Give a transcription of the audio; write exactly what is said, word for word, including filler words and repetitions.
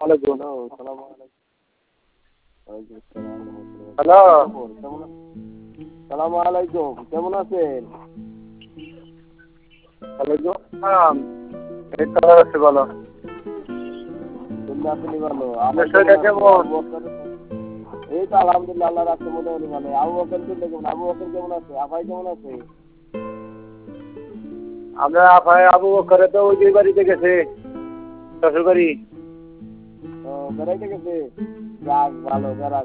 আলাইকুম। হ্যালো, সালাম আলাইকুম। ওয়ালাইকুম আসসালাম। হ্যালো। কেমন সালাম আলাইকুম, কেমন আছেন? ওয়ালাইকুম আসসালাম। এই তো আছি ভালো। তুমি আপনি ভালো? আপনার আমার শরীরটা কেমন? এই তো আলহামদুলিল্লাহ, আল্লাহ রাখছে মোটামুটি ভালো। আবু বকর কেমন? আবু বকর কেমন আছে? আপাই কেমন আছে? আমরা আপায় আবু বকরে তো ওই বাড়িতে গেছে শ্বশুর বাড়ি। ও বেড়াইতে গেছে? যাক ভালো, বেড়াক।